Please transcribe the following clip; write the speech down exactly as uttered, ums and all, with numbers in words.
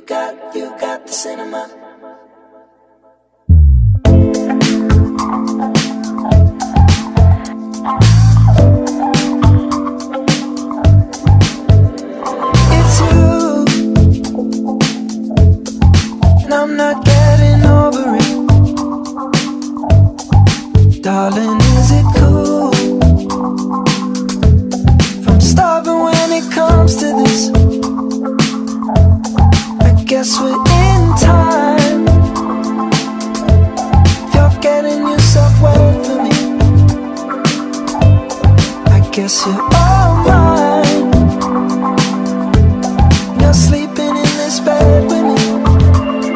got, you got the cinema. It's you, and I'm not getting over it. Darling, is it cool if I'm starving when it comes to this? I guess we're in time. If you're getting yourself well for me, I guess you're